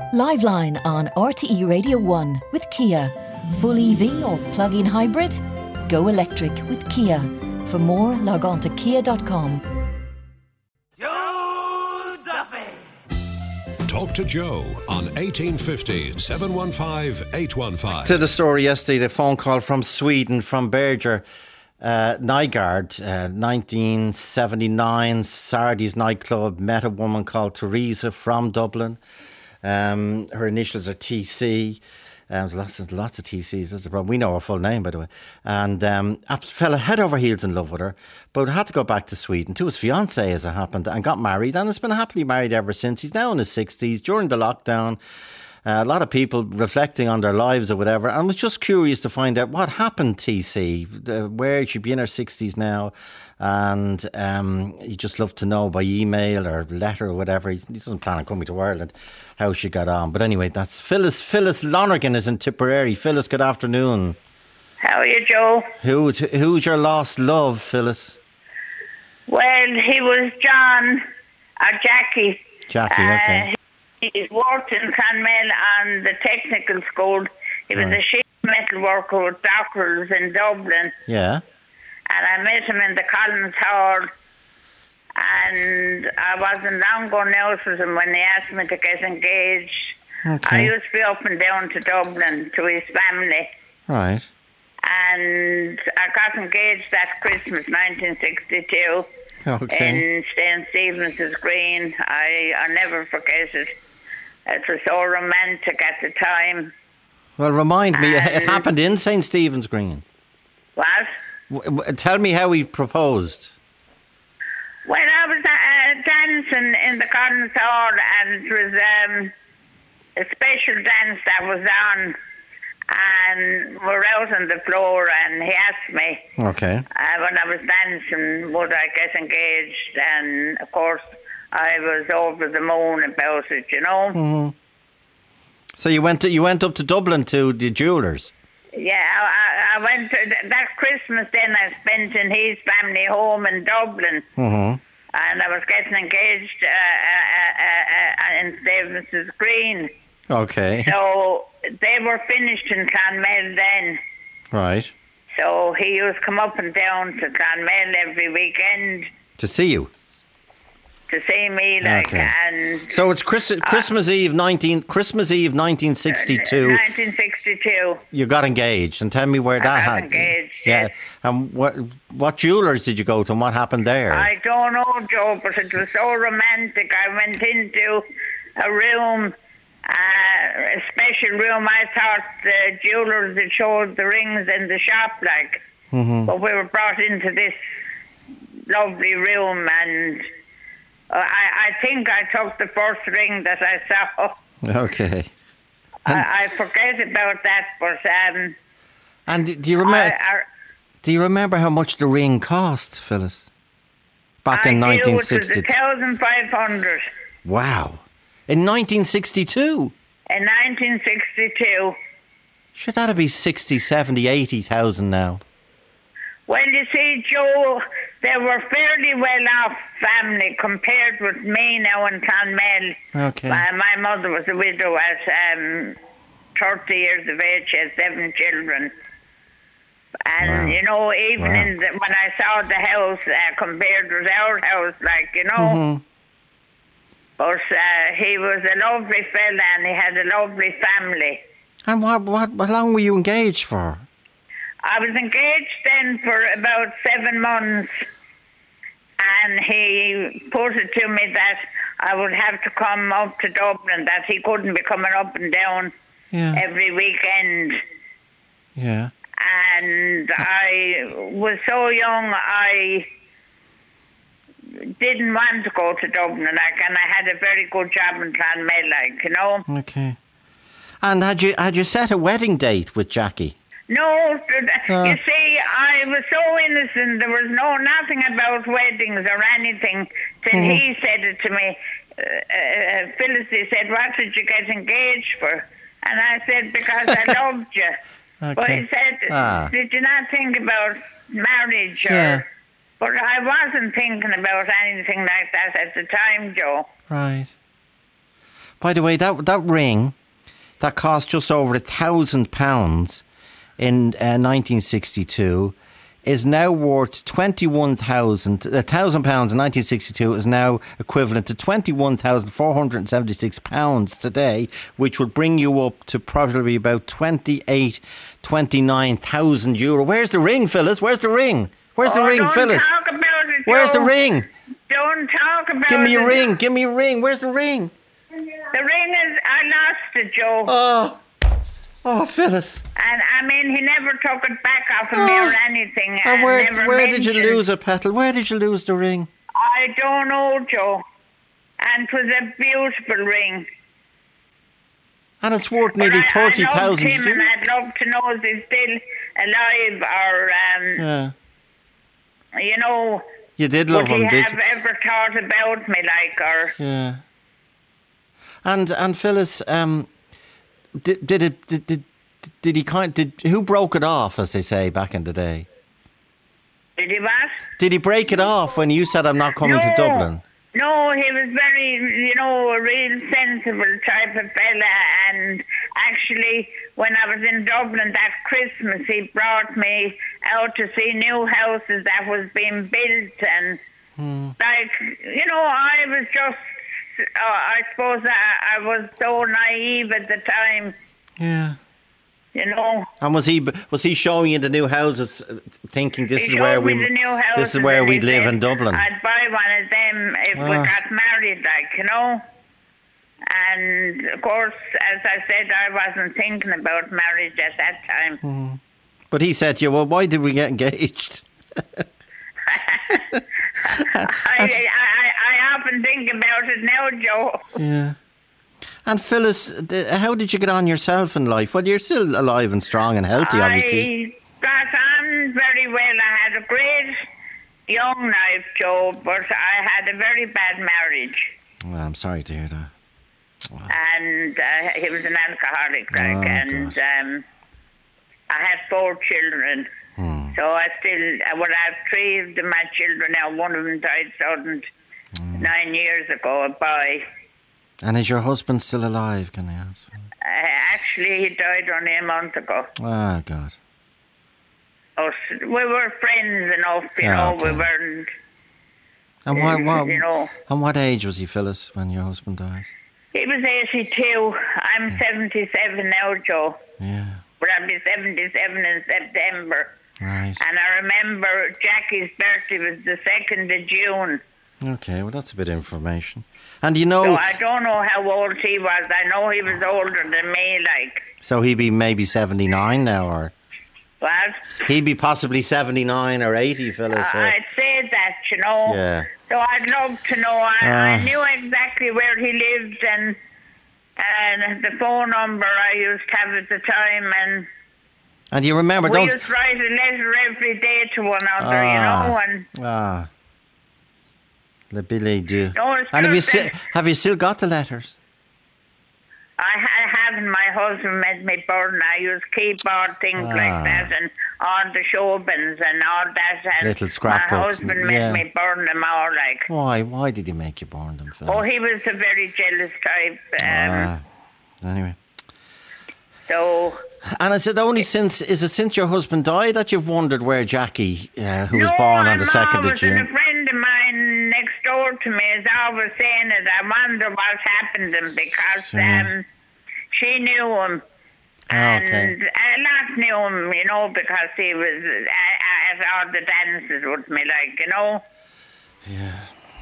Liveline on RTE Radio 1 with Kia. Full EV or plug-in hybrid? Go electric with Kia. For more, log on to kia.com. Joe Duffy! Talk to Joe on 1850 715 815. To the story yesterday, the phone call from Sweden, from Berger Nygard, 1979, Sardi's nightclub, met a woman called Teresa from Dublin. Her initials are TC. There's lots of TCs, that's the problem. We know her full name, by the way. And fell head over heels in love with her, but had to go back to Sweden to his fiancée, as it happened, and got married, and has been happily married ever since. He's now in his 60s. During the lockdown, a lot of people reflecting on their lives or whatever, and was just curious to find out what happened, TC, where she'd be in her 60s now, and he'd just love to know by email or letter or whatever. He doesn't plan on coming to Ireland, how she got on. But anyway, that's Phyllis. Phyllis Lonergan is in Tipperary. Phyllis, good afternoon. How are you, Joe? Who's your lost love, Phyllis? Well, he was John, or Jackie. Jackie, okay. He worked in Clonmel on the technical school. He was a sheet metal worker with Doctors in Dublin. Yeah. And I met him in the Collins Hall. And I wasn't long going out with him when he asked me to get engaged. Okay. I used to be up and down to Dublin to his family. Right. And I got engaged that Christmas, 1962. Okay. In St. Stephen's Green. I'll never forget it. It was so romantic at the time. Well, remind me, it happened in St. Stephen's Green. What? Tell me how he proposed. Well, I was dancing in the Collins Hall, and it was a special dance that was on, and we're out on the floor, and he asked me, okay, when I was dancing, would I get engaged? And of course, I was over the moon about it, you know. Mm-hmm. So you went up to Dublin to the jewellers. Yeah, I went to that Christmas. Then I spent in his family home in Dublin. Mm-hmm. And I was getting engaged in Stevens's Green. Okay. So they were finished in Clonmel then. Right. So he used to come up and down to Clonmel every weekend. To see you? To see me, like, okay. And... So it's Christmas Eve 1962. 1962. You got engaged, and tell me where that happened. Engaged, yeah. Yes. And what jewellers did you go to, and what happened there? I don't know, Joe, but it was so romantic. I went into a room, a special room. I thought the jewellers had showed the rings in the shop, like. Mm-hmm. But we were brought into this lovely room, and I think I took the first ring that I saw. Okay. I forget about that, but... and do you remember... Do you remember how much the ring cost, Phyllis? Back in 1962. It was 1,500. Wow. In 1962? In 1962. Sure, that'd be 60, 70, 80,000 now. Well, you see, Joe, they were fairly well-off family compared with me now in Clonmel. Okay. My mother was a widow at 30 years of age. She had 7 children. And, wow. you know, even wow. when I saw the house compared with our house, like, you know. Mm-hmm. But he was a lovely fella, and he had a lovely family. And how long were you engaged for? I was engaged then for about 7 months, and he put it to me that I would have to come up to Dublin, that he couldn't be coming up and down every weekend. Yeah. And I was so young, I didn't want to go to Dublin, like, and I had a very good job in Clonmel, like, you know. Okay. And had you set a wedding date with Jackie? No, you see, I was so innocent. There was nothing about weddings or anything till he said it to me. Phyllis, he said, what did you get engaged for? And I said, because I loved you. Okay. But he said, did you not think about marriage? But I wasn't thinking about anything like that at the time, Joe. Right. By the way, that ring that cost just over £1,000 in 1962 is now worth £1,000 in 1962 is now equivalent to £21,476 today, which would bring you up to probably about €29,000. Where's the ring, Phyllis? Where's the ring? Where's the ring, Phyllis? Don't talk about it, Where's the Joe. ring? Don't talk about it. Give me a ring. Give me a ring. Where's the ring? The ring is... I lost it, Joe. Oh, Phyllis. And, I mean, he never took it back off of me or anything. And never where did you mentioned- lose it, Petal? Where did you lose the ring? I don't know, Joe. And it was a beautiful ring. And it's worth nearly But I loved 30,000. him, and I'd love to know if he's still alive or, Yeah. you know... You did love would him, he did have you? ever thought about me, like, or... Yeah. And Phyllis, did who broke it off, as they say back in the day? Did he what? Did he break it off when you said I'm not coming to Dublin? No, he was very, you know, a real sensible type of fella. And actually, when I was in Dublin that Christmas, he brought me out to see new houses that was being built. And, like, you know, I was just, I suppose I was so naive at the time, Yeah. you know. And was he showing you the new houses, thinking this He is where showed me the new houses and we'd he live said in Dublin? I'd buy one of them if we got married, like, you know. And of course, as I said, I wasn't thinking about marriage at that time. But he said to you, well, why did we get engaged? I often think about it now, Joe. Yeah. And Phyllis, how did you get on yourself in life? Well, you're still alive and strong and healthy, obviously. I got on very well. I had a great young life, Joe, but I had a very bad marriage. Well, I'm sorry to hear that. And he was an alcoholic, like, and God. I had 4 children. So I still, I have 3 of my children now. One of them died sudden 9 years ago, a boy. And is your husband still alive, can I ask? Actually, he died only a month ago. Oh, God. We were friends enough, you know, okay. we weren't, And you know. and what age was he, Phyllis, when your husband died? He was 82. I'm 77 now, Joe. Yeah, But I'll be 77 in September. right. And I remember Jackie's birthday was the 2nd of June. Okay, well, that's a bit of information. And you know, So I don't know how old he was. I know he was older than me, like. so he'd be maybe 79 now, or What? he'd be possibly 79 or 80, Phyllis. I'd say that, you know. Yeah. So I'd love to know. I knew exactly where he lived and the phone number I used to have at the time. And you remember, We used to write a letter every day to one another, you know. And Le billet doux. No, it's And true, have you still got the letters? I haven't. My husband made me burn. I used keyboard things like that and all the showbins and all that. And Little scrapbooks. My husband made me burn them all, like. Why? Why did he make you burn them, Phyllis? Oh, he was a very jealous type. Anyway. So. And is it since your husband died that you've wondered where Jackie, who was born on the 2nd of June? A friend of mine next door to me is always saying it. I wonder what happened to him because she knew him. And a lot knew him, you know, because he was at all the dances with me, like, you know. Yeah.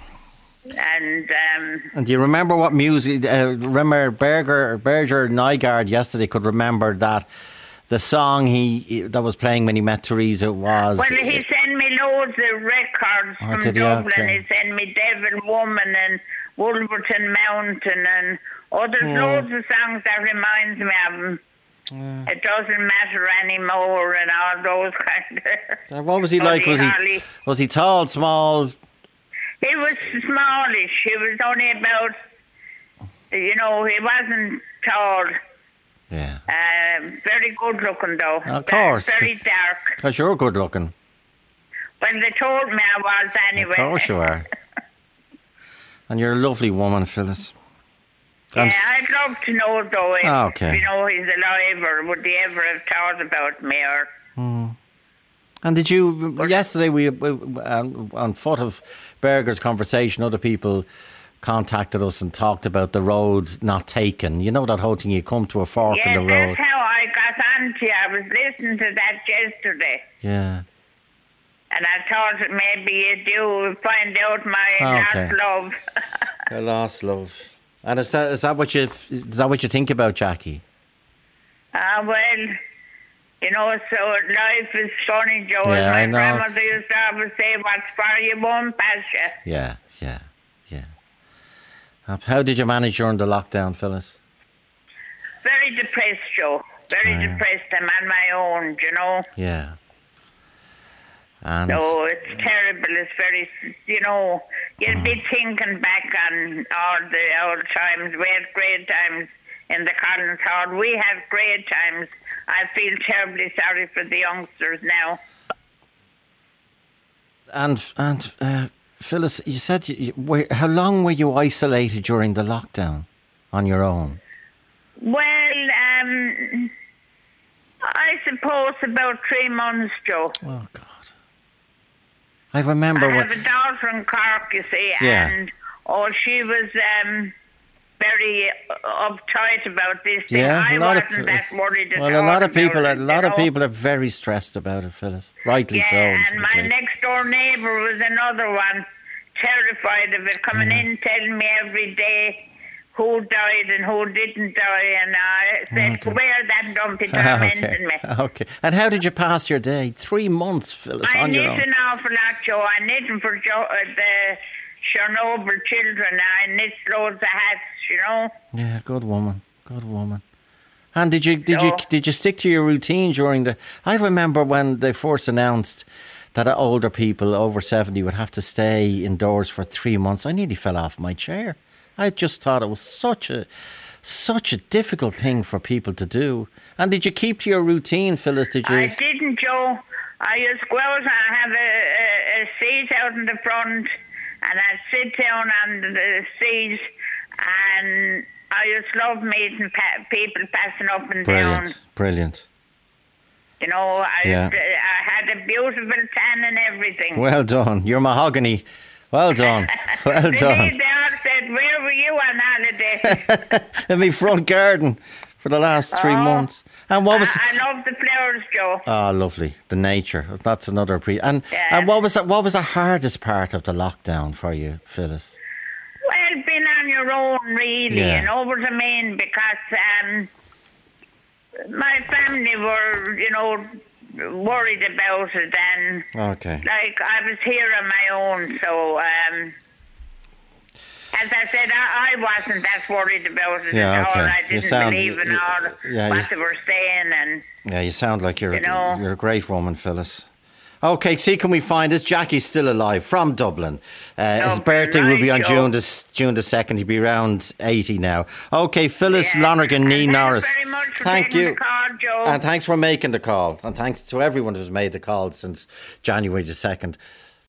And do you remember what music? Remember Berger Nygaard yesterday could remember that the song that was playing when he met Teresa was. Well, he sent me loads of records from Dublin. Okay. He sent me Devil Woman and Wolverton Mountain and there's loads of songs that reminds me of him. It doesn't matter anymore and all those kind of. What was he like? Was he tall, small? He was smallish. He was only about, you know, he wasn't tall. Yeah. Very good looking though. Of course. Very dark. Because you're good looking. Well, they told me I was anyway. Of course you are. And you're a lovely woman, Phyllis. I'm Yeah, I'd love to know though if Okay. he's alive, or would he ever have thought about me, or And did you, yesterday we on foot of Berger's conversation, other people contacted us and talked about the road not taken. You know that whole thing, you come to a fork in yes, the road. that's how I got onto you. I was listening to that yesterday. Yeah. And I thought that maybe you'd find out my Okay. lost love. Your lost love. And is that what you think about Jackie? Well, so life is funny, Joe. Yeah, I My know. grandmother used to always say, what's for you won't pass you. Yeah. How did you manage during the lockdown, Phyllis? Very depressed, Joe. Very depressed. I'm on my own, Yeah. And So it's terrible. It's very, you'll be thinking back on all the old times. We had great times in the Collins Hall. We had great times. I feel terribly sorry for the youngsters now. And Phyllis, you said how long were you isolated during the lockdown on your own? Well, I suppose about 3 months, Joe. Oh God! I remember I when. have a daughter in Cork, you see, Yeah. and she was very uptight about this thing. Yeah, I a lot wasn't of that worried at well, a all lot of people, about a it, lot of you know. people are very stressed about it, Phyllis. Rightly Yeah, so. in and some my cases. next door neighbour was another one, terrified of it, coming in telling me every day who died and who didn't die, and I said, where that dumpy tormenting me. Okay. And how did you pass your day? 3 months, Phyllis, I on your knit own. an awful lot, Joe. I knit for the Chernobyl children. I knit loads of hats, Yeah, good woman. Good woman. And did you stick to your routine during the? I remember when they first announced that older people over 70 would have to stay indoors for 3 months. I nearly fell off my chair. I just thought it was such a difficult thing for people to do. And did you keep to your routine, Phyllis? Did you? I didn't, Joe. I used to go out and have a seat out in the front, and I'd sit down on the seat, and I used to love meeting people passing up and down. Brilliant. I had a beautiful tan and everything. Well done. You're mahogany. Well done. Well done. They all said, where were you on holiday? In my front garden for the last 3 months. And what was? I love the flowers, Joe. Oh, lovely. The nature. That's another And Yeah. what was the hardest part of the lockdown for you, Phyllis? Well, being on your own, really, Yeah. you know what I mean? Because my family were, worried about it, and Okay. like I was here on my own, so as I said, I wasn't that worried about it Yeah, at all. okay. I You didn't sound- believe in all yeah, what they were saying, and Yeah, you sound like you're know. you're a great woman, Phyllis. Okay, see, can we find this? Jackie's still alive from Dublin. His birthday will be on right, June Joe. the 2nd. He'll be around 80 now. Okay, Phyllis Lonergan, Nee And Norris. Thanks very much for Thank taking you. the call, Joe. And thanks for making the call. And thanks to everyone who's made the call since January the 2nd.